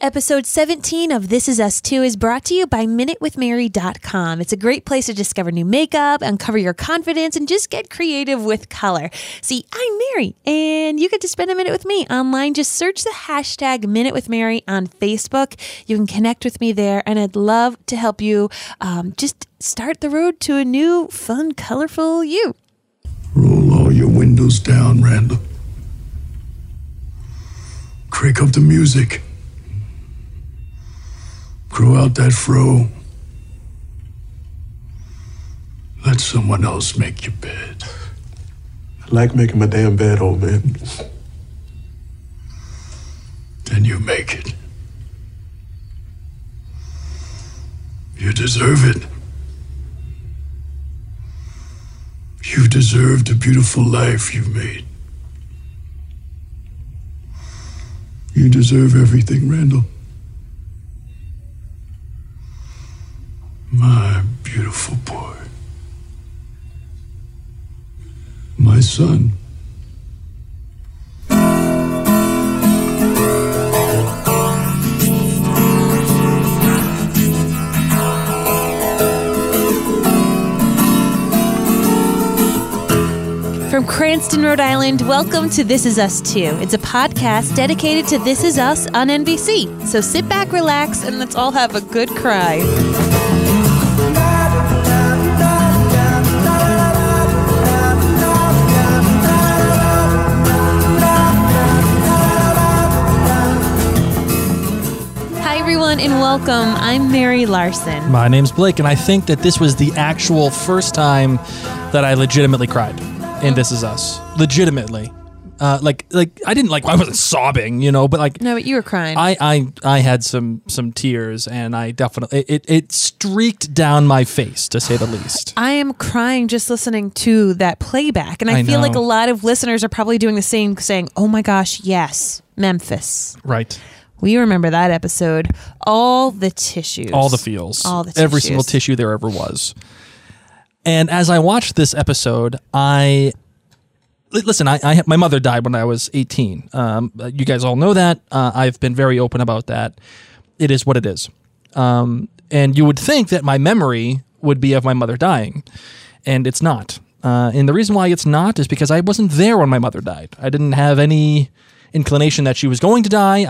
Episode 17 of This Is Us 2 is brought to you by MinuteWithMary.com. It's a great place to discover new makeup, uncover your confidence, and just get creative with color. See, I'm Mary, and you get to spend a minute with me online. Just search the hashtag MinuteWithMary on Facebook. You can connect with me there, and I'd love to help you just start the road to a new, fun, colorful you. Roll all your windows down, Randall. Crank up the music. Grow out that fro. Let someone else make your bed. I like making my damn bed, old man. Then you make it. You deserve it. You deserve the beautiful life you've made. You deserve everything, Randall. My beautiful boy. My son. From Cranston, Rhode Island, welcome to This Is Us 2. It's a podcast dedicated to This Is Us on NBC. So sit back, relax, and let's all have a good cry. Hi, everyone, and welcome. I'm Mary Larson. My name's Blake, and I think that this was the actual first time that I legitimately cried in This Is Us. Legitimately. I wasn't sobbing, but like... No, but you were crying. I had some tears, and I definitely... It streaked down my face, to say the least. I am crying just listening to that playback, and I feel like a lot of listeners are probably doing the same, saying, oh my gosh, yes, Memphis. Right. We remember that episode. All the tissues. All the feels. All the tissues. Every single tissue there ever was. And as I watched this episode, my mother died when I was 18. You guys all know that. I've been very open about that. It is what it is. And you would think that my memory would be of my mother dying, and it's not. And the reason why it's not is because I wasn't there when my mother died. I didn't have any inclination that she was going to die.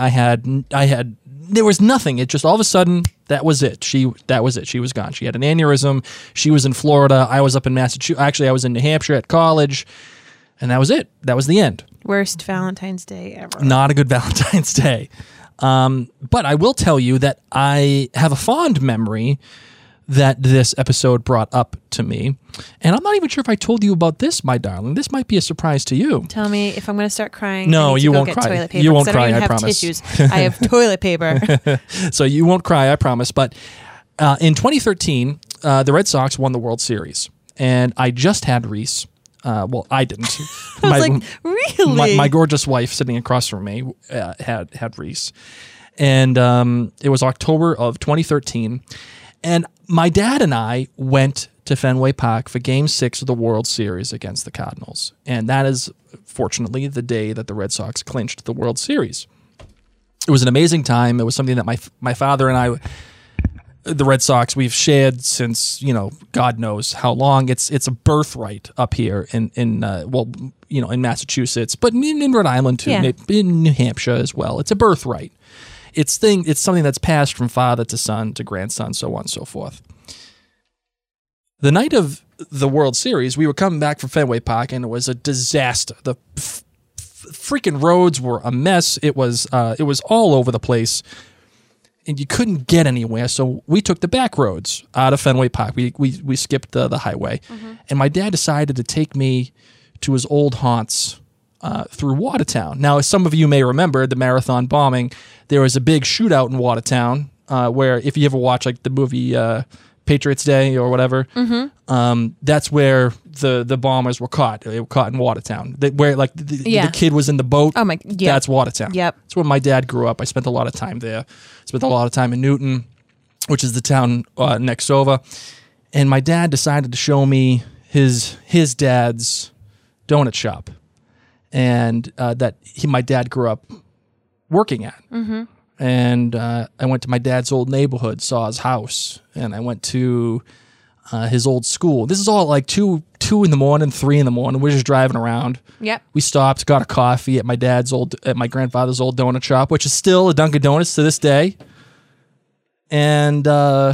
There was nothing. It just all of a sudden, that was it. That was it. She was gone. She had an aneurysm. She was in Florida. I was up in Massachusetts. Actually, I was in New Hampshire at college. And that was it. That was the end. Worst Valentine's Day ever. Not a good Valentine's Day. But I will tell you that I have a fond memory that this episode brought up to me. And I'm not even sure if I told you about this, my darling. This might be a surprise to you. Tell me if I'm going to start crying. No, you won't cry. Toilet paper, you won't cry, I don't even have promise. Tissues. I have toilet paper. So you won't cry, I promise. But in 2013, the Red Sox won the World Series. And I just had Reese. Well, I didn't. I was really? My gorgeous wife sitting across from me had Reese. And it was October of 2013. And my dad and I went to Fenway Park for Game 6 of the World Series against the Cardinals. And that is, fortunately, the day that the Red Sox clinched the World Series. It was an amazing time. It was something that my father and I, the Red Sox, we've shared since, God knows how long. It's a birthright up here in Massachusetts, but in Rhode Island too, Yeah. in New Hampshire as well. It's a birthright. It's something that's passed from father to son to grandson, so on and so forth. The night of the World Series, we were coming back from Fenway Park, and it was a disaster. The freaking roads were a mess. It was all over the place, and you couldn't get anywhere. So we took the back roads out of Fenway Park. We skipped the highway, and my dad decided to take me to his old haunts through Watertown. Now, as some of you may remember, the marathon bombing, there was a big shootout in Watertown where, if you ever watch like the movie Patriots Day or whatever, that's where the bombers were caught. They were caught in Watertown, where like the kid was in the boat. Oh my! Yep. That's Watertown. Yep. That's where my dad grew up. I spent a lot of time there. Spent a lot of time in Newton, which is the town next over. And my dad decided to show me his dad's donut shop, and my dad grew up working at. and I went to my dad's old neighborhood, saw his house, and I went to his old school. This is all like 2 in the morning, 3 in the morning. We're just driving around. Yep. We stopped, got a coffee at my grandfather's old donut shop, which is still a Dunkin' Donuts to this day. And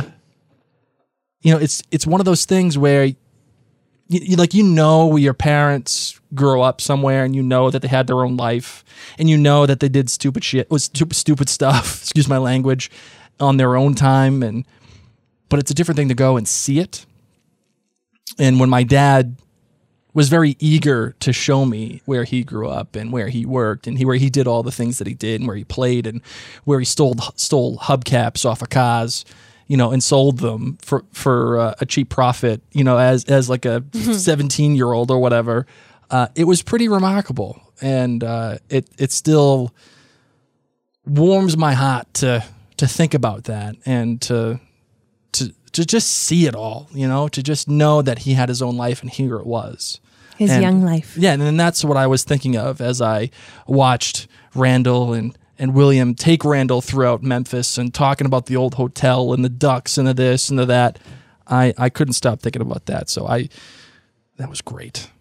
it's one of those things where you know your parents grow up somewhere, and you know that they had their own life, and you know that they did stupid stuff, excuse my language, on their own time, but it's a different thing to go and see it. And when my dad was very eager to show me where he grew up and where he worked and where he did all the things that he did and where he played and where he stole hubcaps off of cars, and sold them for a cheap profit, as like a 17-year-old or whatever. It was pretty remarkable, and it still warms my heart to think about that and to just see it all, to just know that he had his own life and here it was. His young life. Yeah, and then that's what I was thinking of as I watched Randall and William take Randall throughout Memphis and talking about the old hotel and the ducks and the this and the that. I couldn't stop thinking about that. So that was great.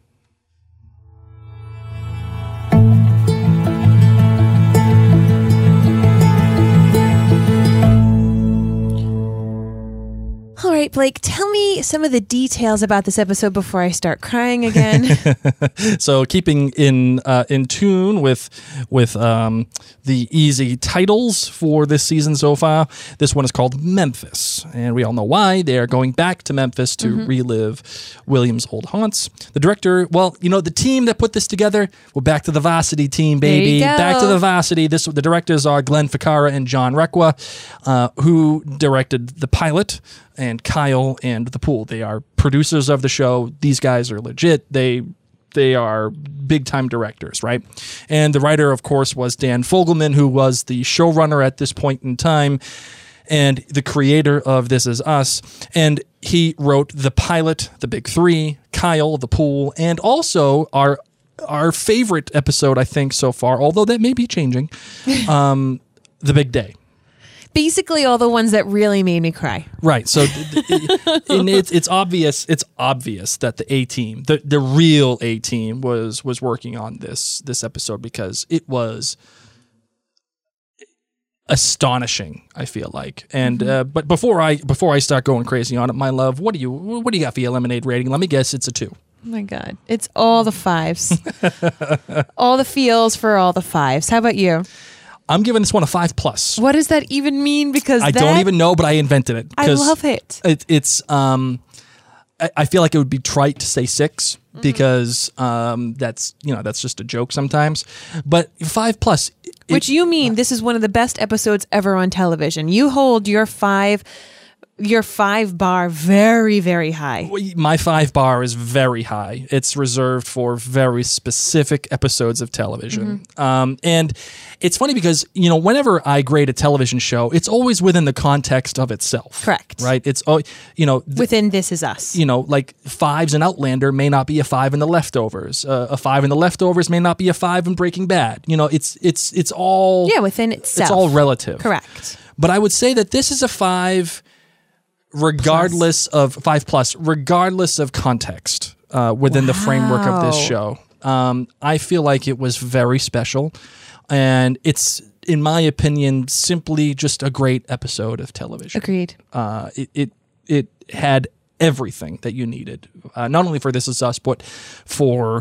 All right, Blake, tell me some of the details about this episode before I start crying again. So, keeping in tune with the easy titles for this season so far, this one is called Memphis, and we all know why. They are going back to Memphis to relive William's old haunts. The director, the team that put this together, we're back to the Varsity team, baby. There you go. Back to the Varsity. The directors are Glenn Ficarra and John Requa, who directed the pilot, and Kyle and The Pool. They are producers of the show. These guys are legit. They are big-time directors, right? And the writer, of course, was Dan Fogelman, who was the showrunner at this point in time and the creator of This Is Us. And he wrote the pilot, The Big Three, Kyle, The Pool, and also our favorite episode, I think, so far, although that may be changing, The Big Day. Basically, all the ones that really made me cry. Right. So it's obvious that the A-team, the real A-team was working on this episode because it was astonishing, I feel like. And but before I start going crazy on it, my love, what do you got for your lemonade rating? Let me guess, it's a 2. Oh my God. It's all the 5s. All the feels for all the 5s. How about you? I'm giving this one a 5+. What does that even mean? Because I don't even know, but I invented it. I love it. It's I feel like it would be trite to say 6 because that's just a joke sometimes. But 5+. Which you mean this is one of the best episodes ever on television. You hold your 5 bar very, very high. My 5 bar is very high. It's reserved for very specific episodes of television. And it's funny because, whenever I grade a television show, it's always within the context of itself. Correct. Right? It's, within This Is Us. Like 5s in Outlander may not be a 5 in The Leftovers. A 5 in The Leftovers may not be a 5 in Breaking Bad. It's all... Yeah, within itself. It's all relative. Correct. But I would say that this is a 5... regardless of 5+, regardless of context within the framework of this show. I feel like it was very special, and it's, in my opinion, simply just a great episode of television. Agreed. It had everything that you needed, not only for This Is Us, but for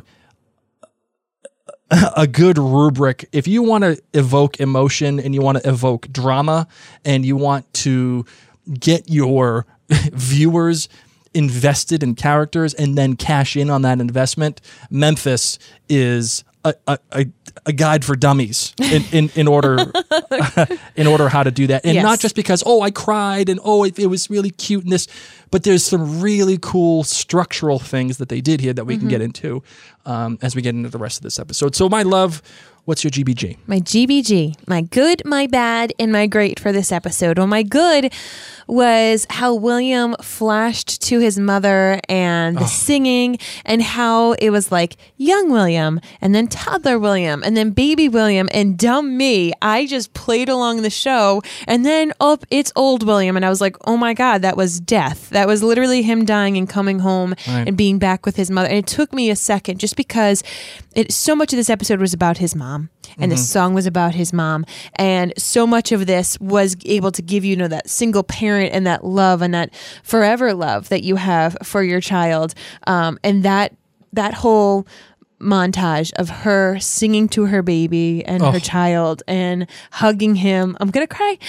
a good rubric. If you want to evoke emotion and you want to evoke drama and you want to get your viewers invested in characters and then cash in on that investment, Memphis is a guide for dummies in order how to do that. And not just because, I cried and it was really cute and this, but there's some really cool structural things that they did here that we can get into as we get into the rest of this episode. So my love, What's your GBG? My GBG, my good, my bad, and my great for this episode. Well, my good was how William flashed to his mother and the singing, and how it was like young William and then toddler William and then baby William and dumb me. I just played along the show, and then it's old William, and I was like, oh my God, that was death. That was literally him dying and coming home and being back with his mother. And it took me a second, just because so much of this episode was about his mom, and the song was about his mom, and so much of this was able to give you know, that single parent and that love and that forever love that you have for your child, and that whole montage of her singing to her baby and her child and hugging him. I'm gonna cry.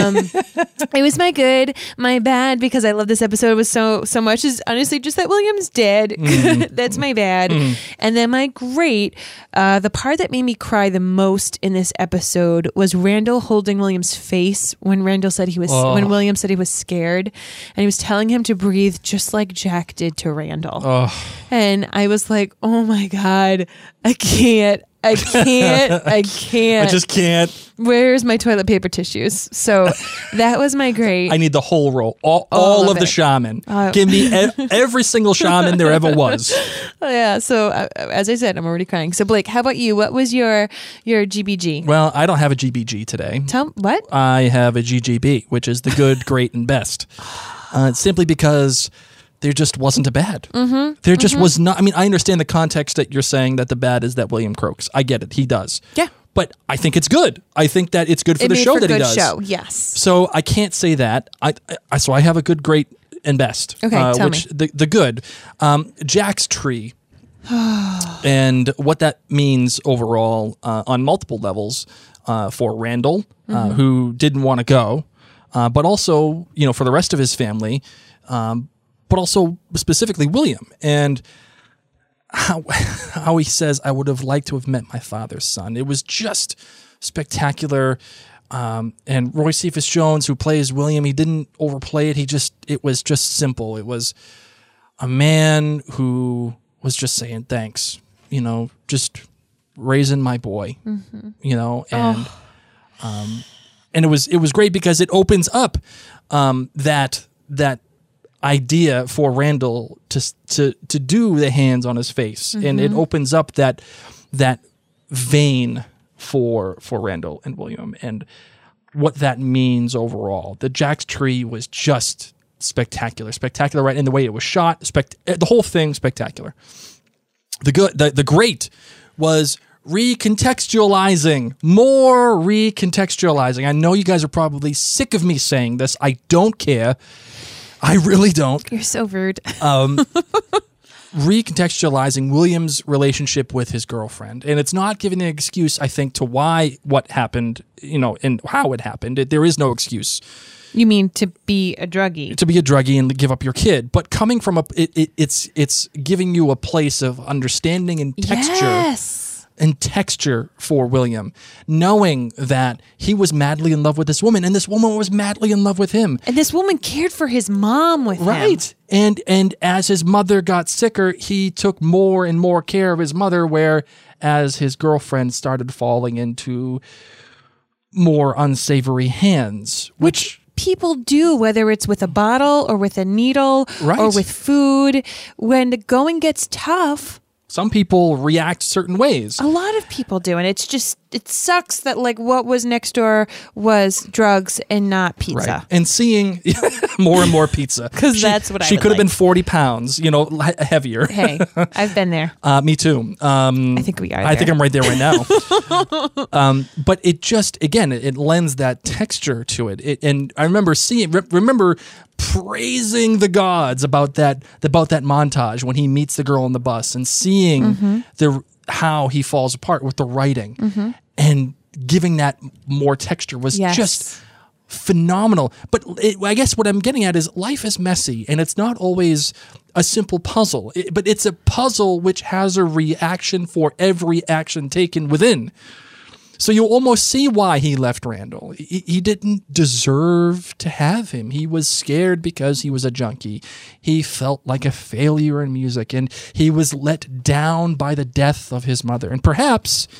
It was my good. My bad, because I love this episode was so much, is honestly just that William's dead. That's my bad. And then my great, the part that made me cry the most in this episode was Randall holding William's face when William said he was scared, and he was telling him to breathe just like Jack did to Randall. And I was like, oh my God, I can't. I just can't. Where's my toilet paper tissues? So that was my great. I need the whole roll. All of the shaman. Give me every single shaman there ever was. Yeah. So as I said, I'm already crying. So Blake, how about you? What was your GBG? Well, I don't have a GBG today. What? I have a GGB, which is the good, great, and best. Simply because there just wasn't a bad. There just was not. I mean, I understand the context that you're saying that the bad is that William croaks. I get it. He does. Yeah. But I think it's good. I think that it's good for the show that he does. Show, yes. So I can't say that. So I have a good, great, and best. Okay, tell me. The good. Jack's tree. And what that means overall on multiple levels for Randall, who didn't want to go, but also, you know, for the rest of his family, but also specifically William, and how he says, I would have liked to have met my father's son. It was just spectacular. And Roy Cephas Jones, who plays William, he didn't overplay it. It was just simple. It was a man who was just saying, thanks, you know, just raising my boy, you know, and it was great because it opens up that idea for Randall to do the hands on his face, and it opens up that vein for Randall and William, and what that means overall. The Jack's tree was just spectacular, right in the way it was shot. The whole thing spectacular. The great was recontextualizing, more recontextualizing. I know you guys are probably sick of me saying this. I don't care. I really don't. You're so rude. Recontextualizing William's relationship with his girlfriend. And it's not giving an excuse, I think, to what happened, you know, and how it happened. There is no excuse. You mean to be a druggie? To be a druggie and give up your kid. But coming from it's giving you a place of understanding and texture. Yes. And texture for William, knowing that he was madly in love with this woman, and this woman was madly in love with him. And this woman cared for his mom with him. Right. And as his mother got sicker, he took more and more care of his mother, whereas his girlfriend started falling into more unsavory hands. Which people do, whether it's with a bottle or with a needle or with food. When the going gets tough, some people react certain ways. A lot of people do, and it sucks that like what was next door was drugs and not pizza. Right. And seeing more and more pizza. Because that's what she could have been 40 pounds, you know, heavier. Hey, I've been there. Me too. I think we are. I think I'm right there right now. But it just, again, it lends that texture to it. And I remember praising the gods about that montage when he meets the girl on the bus and seeing how he falls apart with the writing and giving that more texture was just phenomenal. But I guess what I'm getting at is life is messy, and it's not always a simple puzzle, but it's a puzzle which has a reaction for every action taken within. So you almost see why he left Randall. He didn't deserve to have him. He was scared because he was a junkie. He felt like a failure in music, and he was let down by the death of his mother. And perhaps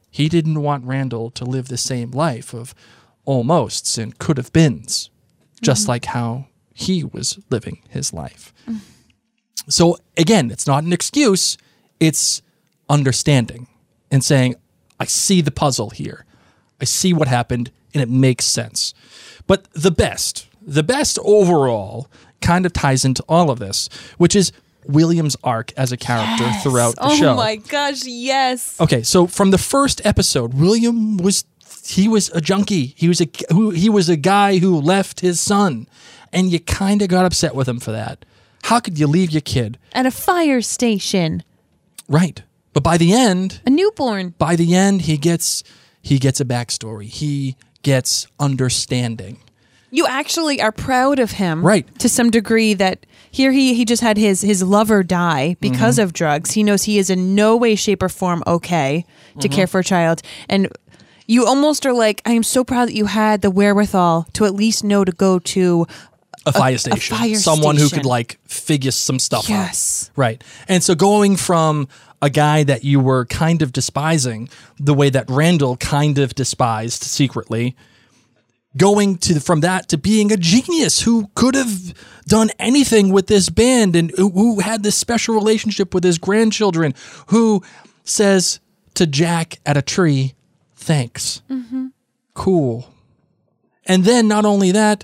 He didn't want Randall to live the same life of almosts and could have beens, just like how he was living his life. So again, it's not an excuse. It's understanding and saying, I see the puzzle here. I see what happened and it makes sense. But the best overall kind of ties into all of this, which is William's arc as a character throughout the show. Oh my gosh, yes. Okay, so from the first episode, William was a junkie. He was a guy who left his son, and you kind of got upset with him for that. How could you leave your kid at a fire station? Right. But by the end, a newborn. By the end, he gets a backstory. He gets understanding. You actually are proud of him, right? To some degree. That here he just had his lover die because of drugs. He knows he is in no way, shape, or form okay to care for a child, and you almost are like, I am so proud that you had the wherewithal to at least know to go to a fire station, someone who could like figure some stuff out. Right. And so going from a guy that you were kind of despising, the way that Randall kind of despised secretly, going from that to being a genius who could have done anything with this band and who had this special relationship with his grandchildren, who says to Jack at a tree, thanks. Cool. And then not only that,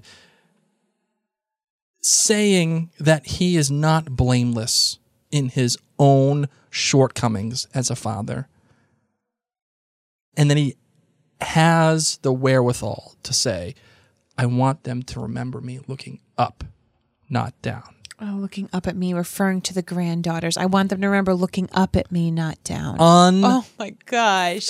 saying that he is not blameless in his own shortcomings as a father. And then he has the wherewithal to say, I want them to remember me looking up, not down. Oh, looking up at me, referring to the granddaughters. I want them to remember looking up at me, not down. Oh my gosh.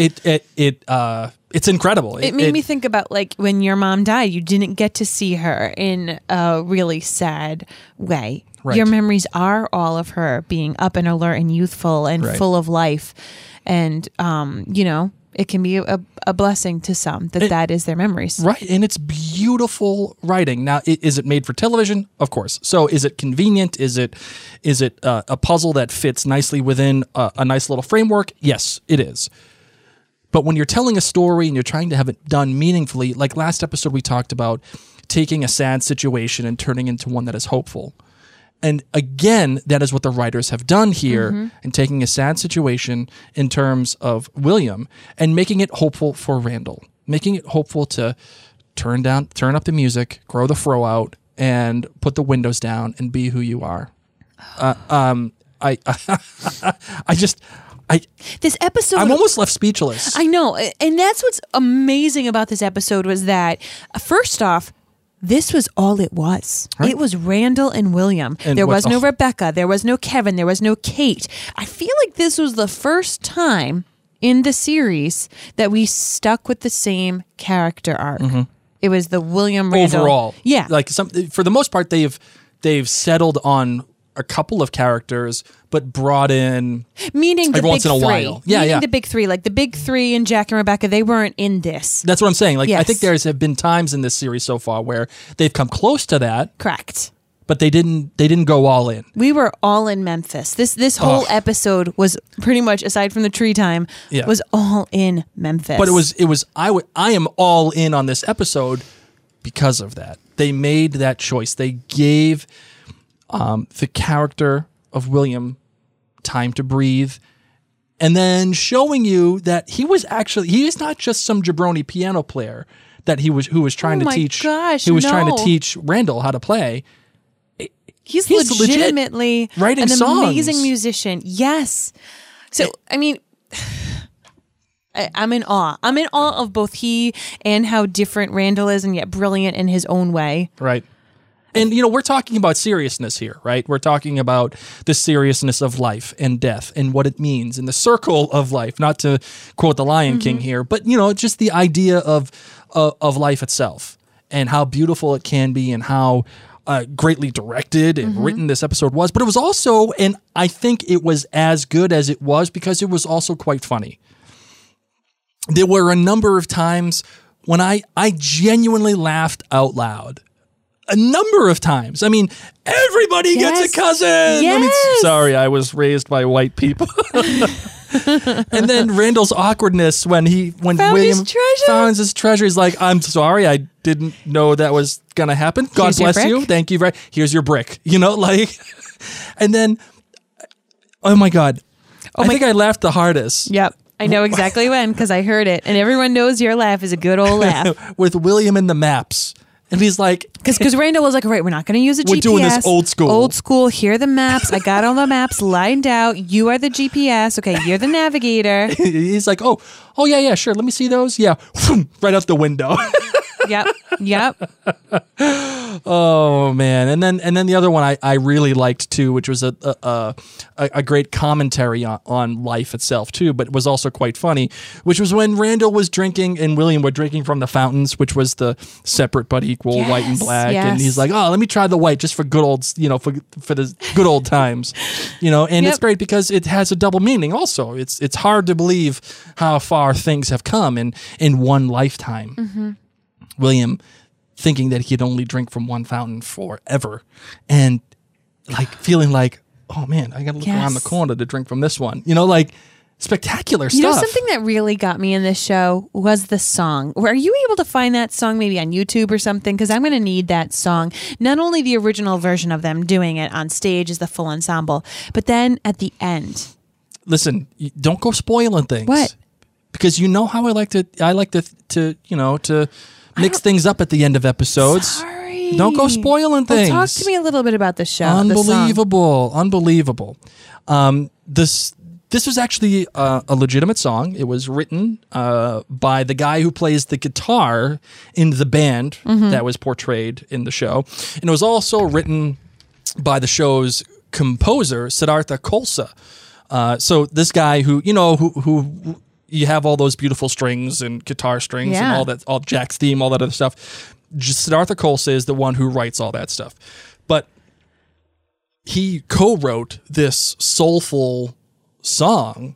It's incredible. It made me think about like when your mom died, you didn't get to see her in a really sad way. Right. Your memories are all of her being up and alert and youthful and full of life. And, it can be a blessing to some that is their memories. Right. And it's beautiful writing. Now, is it made for television? Of course. So is it convenient? Is it a puzzle that fits nicely within a nice little framework? Yes, it is. But when you're telling a story and you're trying to have it done meaningfully, like last episode we talked about taking a sad situation and turning into one that is hopeful. And again, that is what the writers have done here in taking a sad situation in terms of William and making it hopeful for Randall, making it hopeful to turn up the music, grow the fro out, and put the windows down and be who you are. This episode, I'm almost left speechless. I know. And that's what's amazing about this episode was that, first off, this was all it was. Right. It was Randall and William. And there was no Rebecca. There was no Kevin. There was no Kate. I feel like this was the first time in the series that we stuck with the same character arc. It was the William Randall. Overall. Yeah. Like for the most part, they've settled on a couple of characters, but brought in meaning the every once big in a three. while. Yeah, meaning the big three, like the big three and Jack and Rebecca, they weren't in this. That's what I'm saying. Like yes. I think have been times in this series so far where they've come close to that. Correct. But they didn't go all in. We were all in Memphis. This whole episode was pretty much, aside from the tree time, was all in Memphis. But it was I am all in on this episode because of that. They made that choice. They gave the character of William time to breathe, and then showing you that he is not just some jabroni piano player that who was trying to teach. Gosh, he was trying to teach Randall how to play. He's legitimately writing an songs. Amazing musician. Yes. So I mean, I'm in awe. I'm in awe of both he and how different Randall is, and yet brilliant in his own way. Right. And, we're talking about seriousness here, right? We're talking about the seriousness of life and death and what it means and the circle of life, not to quote the Lion King here, but, just the idea of life itself and how beautiful it can be and how greatly directed and written this episode was. But it was also, and I think it was as good as it was because it was also quite funny. There were a number of times when I genuinely laughed out loud. A number of times. I mean, everybody gets a cousin. Yes. Sorry, I was raised by white people. And then Randall's awkwardness when Found William his treasure. found his treasure. He's like, I'm sorry, I didn't know that was gonna happen. God Here's your bless you. brick. Thank you very. Here's your brick. Like, and then, oh my God, I think I laughed the hardest. Yep. I know exactly when, because I heard it. And everyone knows your laugh is a good old laugh. With William and the maps. And he's like, Because Randall was like, right, we're not going to use a GPS. We're doing this old school. Old school. Here are the maps. I got all the maps lined out. You are the GPS. Okay, you're the navigator. he's like, oh yeah, sure. Let me see those. Yeah, right out the window. Yep. Oh man, and then the other one I really liked too, which was a great commentary on life itself too, but was also quite funny, which was when Randall was drinking and William were drinking from the fountains, which was the separate but equal white and black, and he's like, oh, let me try the white just for good old, for the good old times, and it's great because it has a double meaning. Also, it's hard to believe how far things have come in one lifetime. Mm-hmm. William thinking that he'd only drink from one fountain forever and like feeling like, oh man, I gotta look around the corner to drink from this one. Spectacular stuff. Something that really got me in this show was the song. Are you able to find that song maybe on YouTube or something? Because I'm going to need that song. Not only the original version of them doing it on stage as the full ensemble, but then at the end. Listen, don't go spoiling things. What? Because how I like to mix things up at the end of episodes. Sorry. Don't go spoiling things. Well, talk to me a little bit about the show. Unbelievable. This was actually a legitimate song. It was written by the guy who plays the guitar in the band that was portrayed in the show. And it was also written by the show's composer, Siddhartha Khalsa. So this guy who you have all those beautiful strings and guitar strings and all that, all Jack's theme, all that other stuff. Siddhartha Khalsa is the one who writes all that stuff. But he co-wrote this soulful song.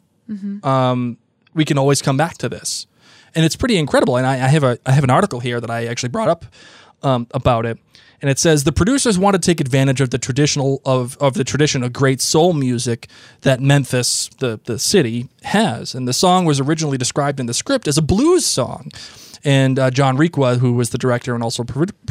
We can always come back to this. And it's pretty incredible. And I have an article here that I actually brought up about it. And it says the producers want to take advantage of the tradition of great soul music that Memphis, the city, has. And the song was originally described in the script as a blues song. And John Requa, who was the director and also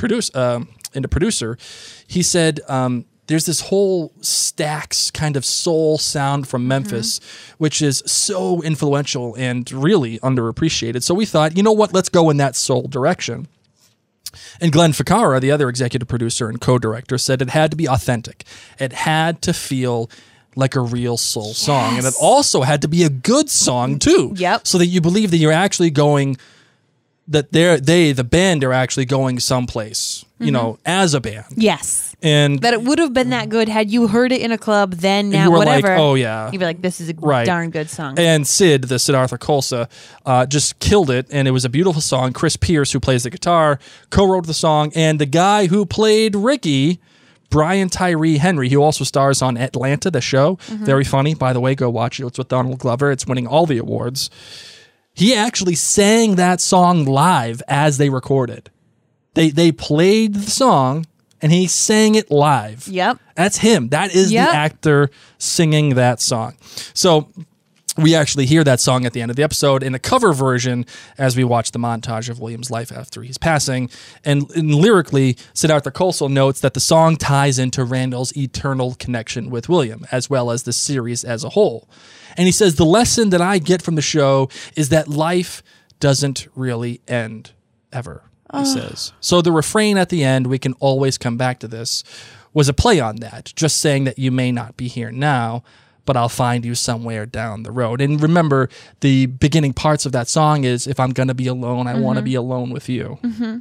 producer, he said there's this whole Stax kind of soul sound from Memphis, which is so influential and really underappreciated. So we thought, you know what, let's go in that soul direction. And Glenn Ficarra, the other executive producer and co-director, said it had to be authentic. It had to feel like a real soul song. And it also had to be a good song, too. Yep. So that you believe that you're actually going, that the band are actually going someplace, as a band. Yes. And that it would have been that good had you heard it in a club then, now, you were whatever. Like, oh, yeah. You'd be like, this is a darn good song. And the Siddhartha Khalsa, just killed it, and it was a beautiful song. Chris Pierce, who plays the guitar, co-wrote the song, and the guy who played Ricky, Brian Tyree Henry, who also stars on Atlanta, the show. Very funny, by the way. Go watch it. It's with Donald Glover. It's winning all the awards. He actually sang that song live as they recorded. They played the song, and he sang it live. Yep. That's him. That is the actor singing that song. So we actually hear that song at the end of the episode in a cover version as we watch the montage of William's life after he's passing. And lyrically, Siddhartha Khalsa notes that the song ties into Randall's eternal connection with William, as well as the series as a whole. And he says, the lesson that I get from the show is that life doesn't really end ever, he says. So the refrain at the end, we can always come back to this, was a play on that, just saying that you may not be here now, but I'll find you somewhere down the road. And remember, the beginning parts of that song is, if I'm going to be alone, I want to be alone with you.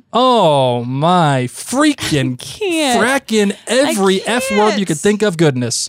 Oh, my freaking fracking every F word you could think of goodness.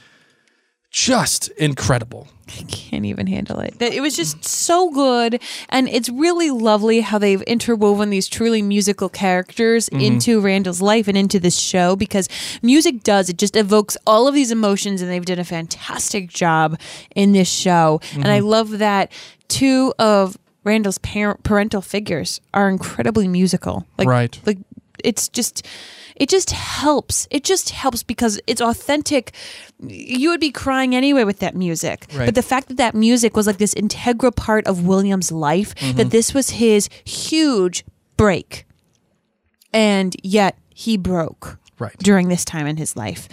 Just incredible. I can't even handle it. It was just so good. And it's really lovely how they've interwoven these truly musical characters into Randall's life and into this show, because music it just evokes all of these emotions, and they've done a fantastic job in this show. And I love that two of Randall's parental figures are incredibly musical. Like it just helps. It just helps because it's authentic. You would be crying anyway with that music. Right. But the fact that that music was like this integral part of William's life, that this was his huge break. And yet he broke during this time in his life.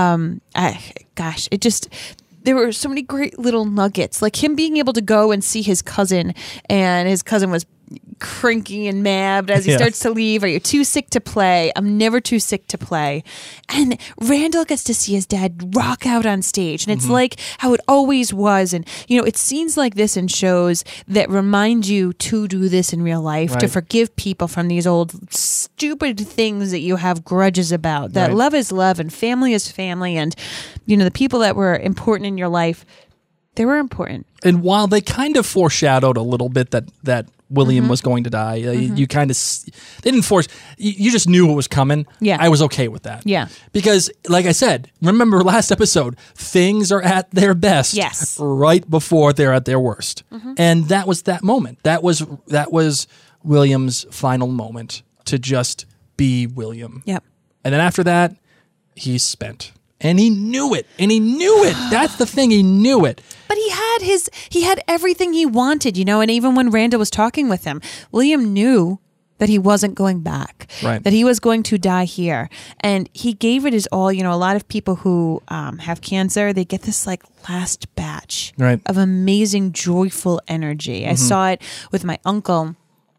There were so many great little nuggets, like him being able to go and see his cousin, and his cousin was cranky and mad as he starts to leave. Are you too sick to play? I'm never too sick to play. And Randall gets to see his dad rock out on stage, and it's like how it always was. And it's scenes like this in shows that remind you to do this in real life, to forgive people from these old stupid things that you have grudges about. That love is love and family is family, and the people that were important in your life, they were important. And while they kind of foreshadowed a little bit that William was going to die, you kind of, they didn't force, you just knew what was coming. Yeah. I was okay with that. Yeah. Because, like I said, remember last episode, things are at their best right before they're at their worst. And that was that moment. That was William's final moment to just be William. Yep. And then after that, he's spent. And he knew it. That's the thing. He knew it. But he had everything he wanted, and even when Randall was talking with him, William knew that he wasn't going back, that he was going to die here. And he gave it his all. A lot of people who have cancer, they get this like last batch of amazing, joyful energy. I saw it with my uncle.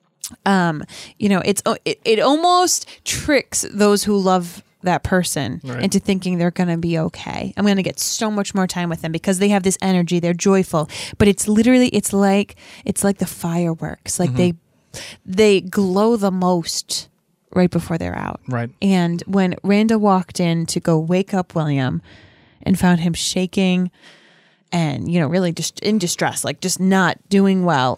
It almost tricks those who love that person into thinking they're going to be okay. I'm going to get so much more time with them because they have this energy. They're joyful, but it's literally, it's like the fireworks. Like they glow the most right before they're out. Right. And when Randall walked in to go wake up William and found him shaking and, really just in distress, like just not doing well.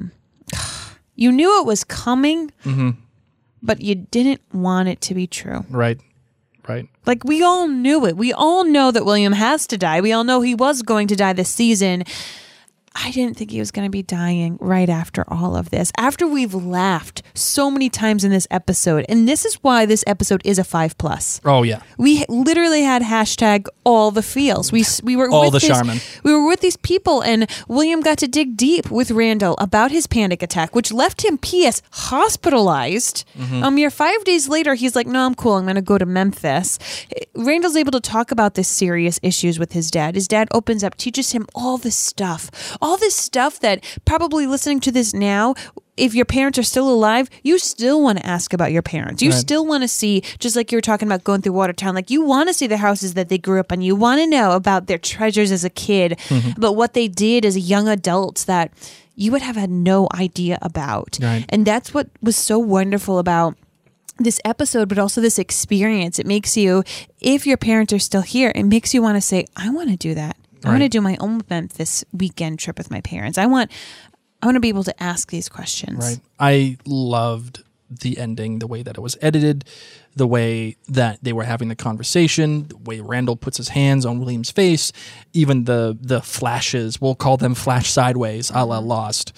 You knew it was coming, but you didn't want it to be true. Right. Like, we all knew it. We all know that William has to die. We all know he was going to die this season. I didn't think he was going to be dying right after all of this. After we've laughed so many times in this episode. And this is why this episode is a 5+. Oh, yeah. We literally had hashtag all the feels. We were all with the this, Charmin. We were with these people, and William got to dig deep with Randall about his panic attack, which left him, P.S., hospitalized. Mere 5 days later, he's like, no, I'm cool. I'm going to go to Memphis. Randall's able to talk about this serious issues with his dad. His dad opens up, teaches him all this stuff that probably listening to this now, if your parents are still alive, you still want to ask about your parents. You still want to see, just like you were talking about going through Watertown, like you want to see the houses that they grew up in. You want to know about their treasures as a kid, about what they did as young adults that you would have had no idea about. And that's what was so wonderful about this episode, but also this experience. It makes you, if your parents are still here, it makes you want to say, I want to do that. I want to do my own Memphis weekend trip with my parents. I want to be able to ask these questions. Right. I loved the ending, the way that it was edited, the way that they were having the conversation, the way Randall puts his hands on William's face, even the flashes, we'll call them flash sideways, a la Lost,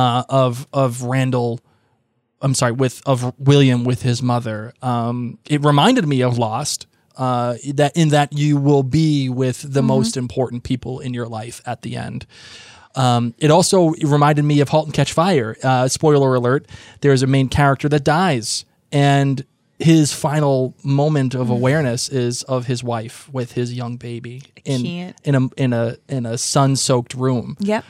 of Randall. I'm sorry, of William with his mother. It reminded me of Lost. That you will be with the most important people in your life at the end. It also reminded me of *Halt and Catch Fire*. Spoiler alert, there's a main character that dies, and his final moment of awareness is of his wife with his young baby in a sun-soaked room. Yep.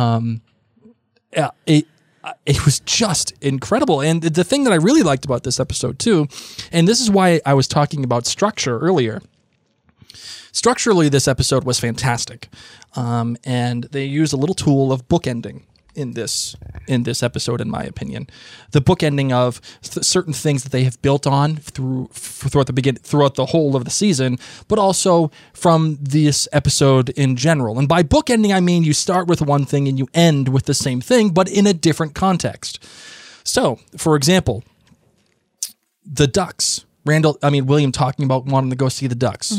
It was just incredible. And the thing that I really liked about this episode too, and this is why I was talking about structure earlier. Structurally, this episode was fantastic. And they used a little tool of bookending in this episode, in my opinion. The bookending of certain things that they have built on throughout the whole of the season, but also from this episode in general. And by bookending, I mean you start with one thing and you end with the same thing, but in a different context. So, for example, the ducks. William talking about wanting to go see the ducks.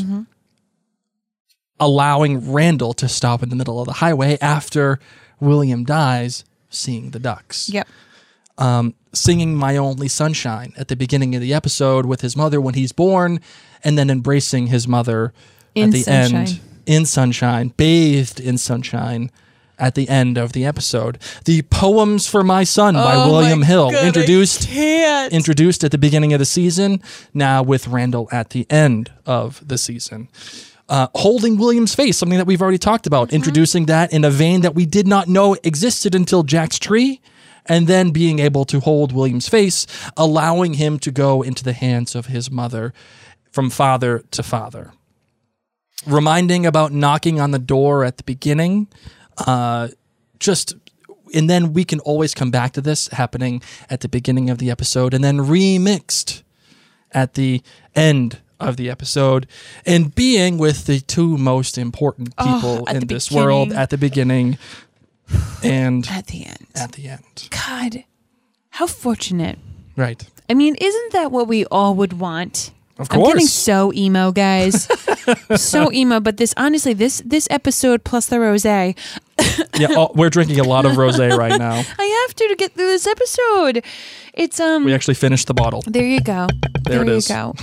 Allowing Randall to stop in the middle of the highway after William dies, seeing the ducks. Yep. singing My Only Sunshine at the beginning of the episode with his mother when he's born, and then embracing his mother at the end in sunshine, bathed in sunshine at the end of the episode. The Poems for My Son by William Hill, introduced at the beginning of the season, now with Randall at the end of the season. Holding William's face, something that we've already talked about, introducing that in a vein that we did not know existed until Jack's Tree, and then being able to hold William's face, allowing him to go into the hands of his mother from father to father. Reminding about knocking on the door at the beginning, and then we can always come back to this happening at the beginning of the episode and then remixed at the end of the episode, and being with the two most important people in this world at the beginning and at the end. At the end. God, how fortunate. Right. I mean, isn't that what we all would want? Of course. I'm getting so emo, guys. So emo, but this episode plus the rosé. Yeah, we're drinking a lot of rosé right now. I have to get through this episode. It's we actually finished the bottle. There you go. There it is. You go.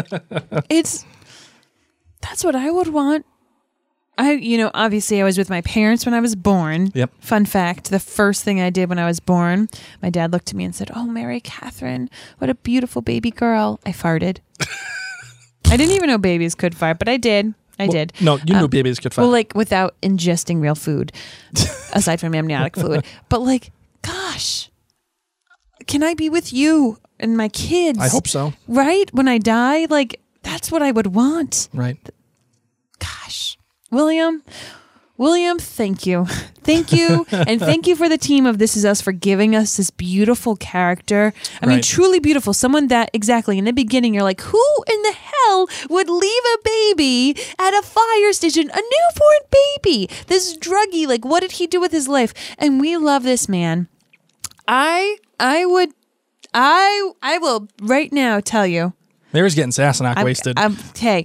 That's what I would want. Obviously I was with my parents when I was born. Yep. Fun fact, the first thing I did when I was born, my dad looked at me and said, "Oh, Mary Catherine, what a beautiful baby girl." I farted. I didn't even know babies could fart, but I did. I did. No, you knew babies could fart. Well, like without ingesting real food, aside from amniotic fluid. But like, gosh, can I be with you and my kids? I hope so. Right? When I die, like, that's what I would want. Right. Gosh. William, thank you. Thank you. And thank you for the team of This Is Us for giving us this beautiful character. I mean, truly beautiful. Someone that, exactly, in the beginning, you're like, who in the hell would leave a baby at a fire station? A newborn baby. This druggie, like, what did he do with his life? And we love this man. I will right now tell you. Mary's getting Sassenach wasted. Hey,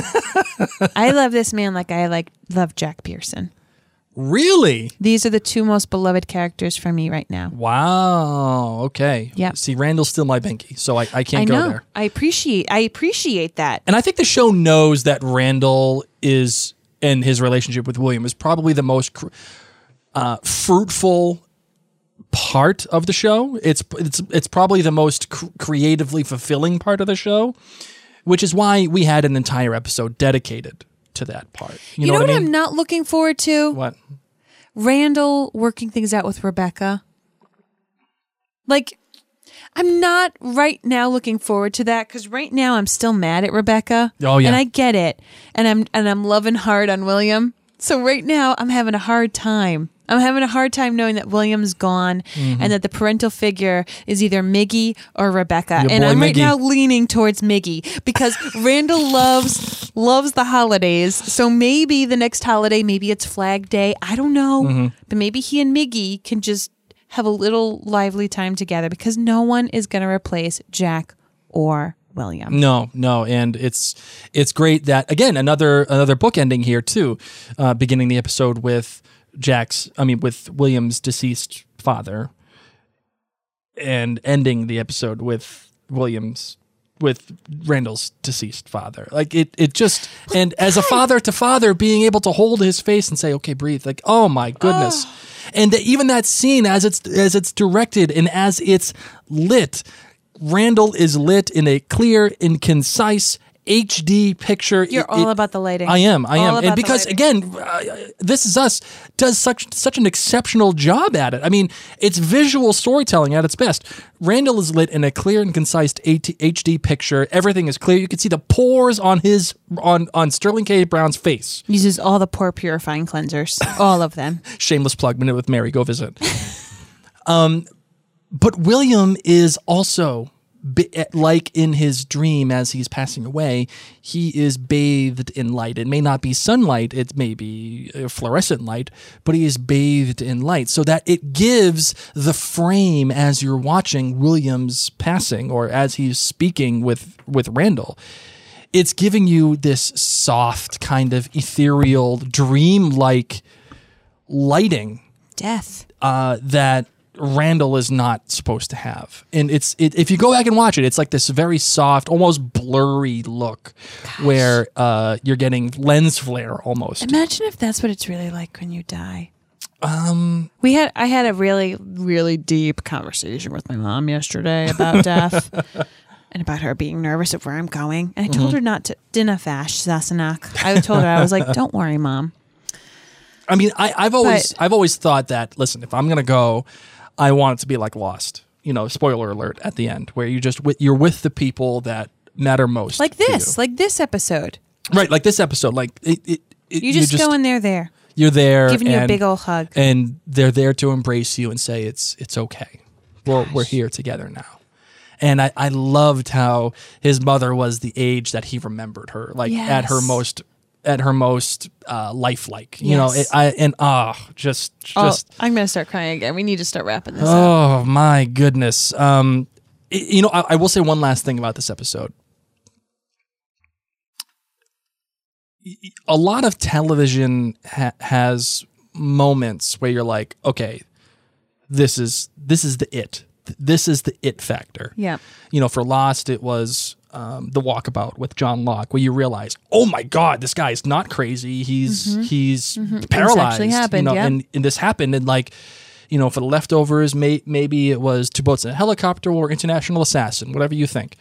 I love this man like I love Jack Pearson. Really? These are the two most beloved characters for me right now. Wow. Okay. Yeah. See, Randall's still my binky, so I can't go there. I appreciate that. And I think the show knows that Randall is, and his relationship with William is probably the most fruitful part of the show. It's probably the most creatively fulfilling part of the show, which is why we had an entire episode dedicated to that part. You know what I mean? I'm not looking forward to? What? Randall working things out with Rebecca. Like, I'm not right now looking forward to that because right now I'm still mad at Rebecca. Oh yeah, and I get it, and I'm loving hard on William. So right now I'm having a hard time. I'm having a hard time knowing that William's gone and that the parental figure is either Miggy or Rebecca. Your and boy I'm right Miggy. now leaning towards Miggy because Randall loves the holidays. So maybe the next holiday, maybe it's Flag Day. I don't know. But maybe he and Miggy can just have a little lively time together because no one is going to replace Jack or William. No, and it's great that, again, another book ending here too, beginning the episode with with William's deceased father, and ending the episode with Randall's deceased father. Like it just, and as a father to father, being able to hold his face and say, "Okay, breathe." Like, oh my goodness. And even that scene as it's directed and as it's lit, Randall is lit in a clear and concise HD picture. You're all about the lighting. I am. And because, again, This Is Us does such an exceptional job at it. I mean, it's visual storytelling at its best. Randall is lit in a clear and concise HD picture. Everything is clear. You can see the pores on on Sterling K. Brown's face. Uses all the pore purifying cleansers. All of them. Shameless plug, Minute with Mary. Go visit. But William is also, like in his dream as he's passing away, he is bathed in light. It may not be sunlight, it may be fluorescent light, but he is bathed in light so that it gives the frame as you're watching William's passing or as he's speaking with Randall. It's giving you this soft kind of ethereal, dream-like lighting. Death. That Randall is not supposed to have. And if you go back and watch it, it's like this very soft, almost blurry look where you're getting lens flare almost. Imagine if that's what it's really like when you die. I had a really, really deep conversation with my mom yesterday about death and about her being nervous of where I'm going. And I told her not to dinafash Sassenach. I told her, I was like, don't worry, Mom. I mean, I've always thought that, listen, if I'm going to go, I want it to be like Lost, spoiler alert at the end, where you're with the people that matter most. Like this episode. Right. Like this episode. Like you just go and they're there. You're there. Giving you a big old hug. And they're there to embrace you and say, it's okay. We're here together now. And I loved how his mother was the age that he remembered her, like at her most lifelike, Yes. I'm gonna start crying again. We need to start wrapping this up. Oh my goodness. I will say one last thing about this episode. A lot of television has moments where you're like, okay, this is the it. This is the it factor. Yeah. For Lost, it was The Walkabout with John Locke, where you realize, oh my God, this guy is not crazy. He's paralyzed. This actually happened, and this happened. And for The Leftovers, maybe it was Two Boats and a Helicopter or International Assassin, whatever you think.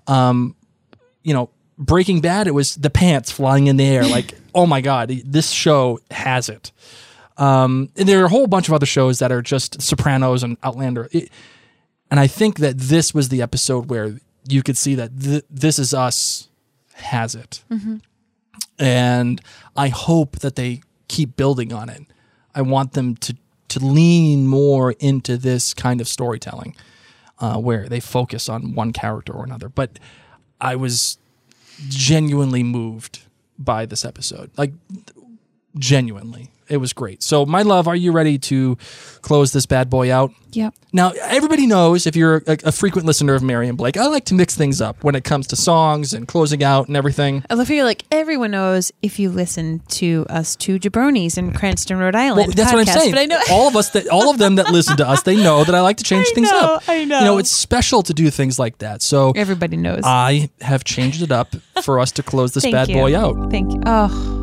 Breaking Bad, it was the pants flying in the air. Like, oh my God, this show has it. And there are a whole bunch of other shows that are just Sopranos and Outlander. And I think that this was the episode where you could see that This Is Us has it. Mm-hmm. And I hope that they keep building on it. I want them to lean more into this kind of storytelling where they focus on one character or another. But I was genuinely moved by this episode. Like, genuinely. It was great. So, my love, are you ready to close this bad boy out? Yep. Now, everybody knows, if you're a frequent listener of Mary and Blake, I like to mix things up when it comes to songs and closing out and everything. I feel like everyone knows if you listen to us two jabronis in Cranston, Rhode Island. Well, that's podcast, what I'm saying. But I know all of them that listen to us, they know that I like to change things up. I know. It's special to do things like that. So everybody knows. I have changed it up for us to close this bad you. boy out. Thank you. Oh.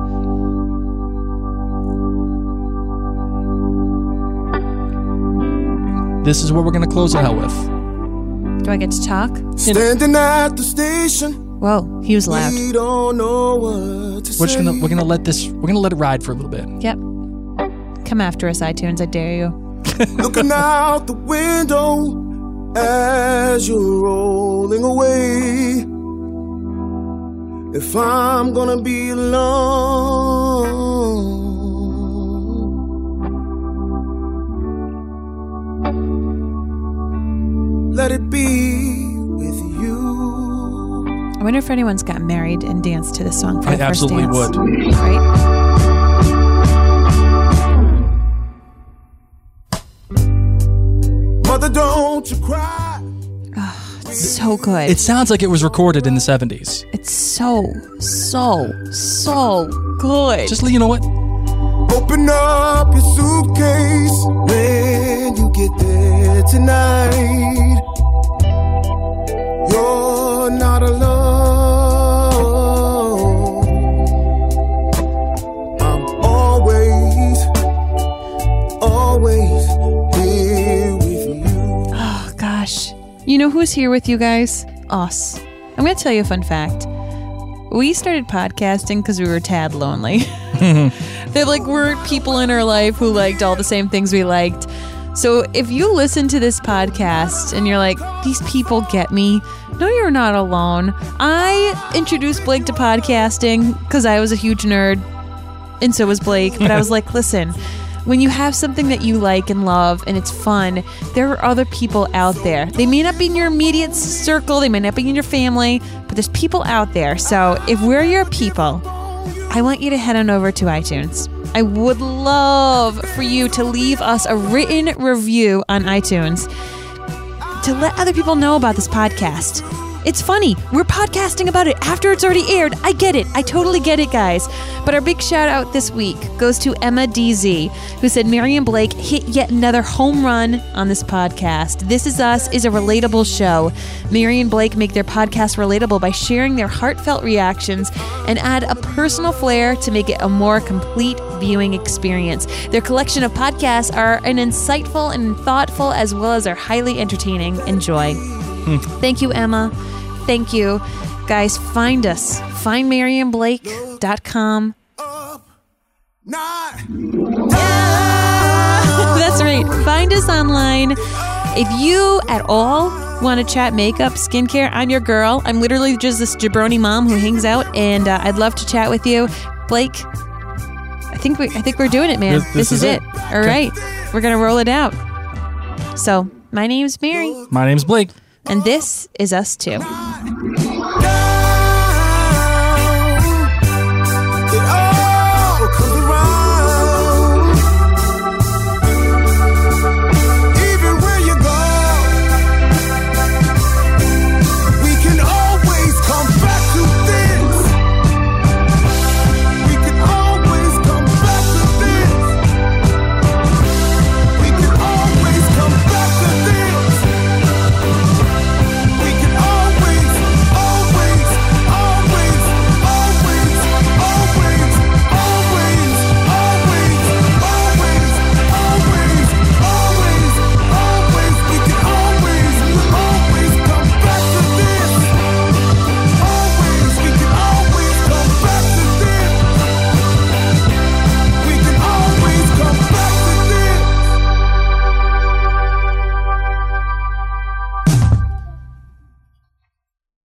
This is what we're going to close it out with. Do I get to talk? Standing at the station. Whoa, he was loud. We don't know what to say. We're gonna let it ride for a little bit. Yep. Come after us, iTunes. I dare you. Looking out the window as you're rolling away. If I'm gonna be alone, let it be with you. I wonder if anyone's got married and danced to this song for the first absolutely dance. would. Right? Mother, don't you cry. Oh, it's so good. It sounds like it was recorded in the 70s. It's so good. Just, you know what? Open up your suitcase when you get there tonight. You're not alone. I'm always here with you. Oh, gosh. You know who's here with you guys? Us. I'm going to tell you a fun fact. We started podcasting because we were tad lonely. There weren't people in our life who liked all the same things we liked. So if you listen to this podcast and you're like, these people get me, no, you're not alone. I introduced Blake to podcasting because I was a huge nerd, and so was Blake. But I was like, listen, when you have something that you like and love and it's fun, there are other people out there. They may not be in your immediate circle, they may not be in your family, but there's people out there. So if we're your people, I want you to head on over to iTunes. I would love for you to leave us a written review on iTunes to let other people know about this podcast. It's funny. We're podcasting about it after it's already aired. I get it. I totally get it, guys. But our big shout out this week goes to Emma DZ, who said Mary and Blake hit yet another home run on this podcast. This Is Us is a relatable show. Mary and Blake make their podcast relatable by sharing their heartfelt reactions and add a personal flair to make it a more complete viewing experience. Their collection of podcasts are an insightful and thoughtful, as well as are highly entertaining. Enjoy. Thank you, Emma. Thank you. Guys, find us. Find MaryandBlake.com. That's right. Find us online. If you at all want to chat makeup, skincare, I'm your girl. I'm literally just this jabroni mom who hangs out, and I'd love to chat with you. Blake, I think we're doing it, man. This is it. All right. We're going to roll it out. So, my name's Mary. My name's Blake. And this is Us Too.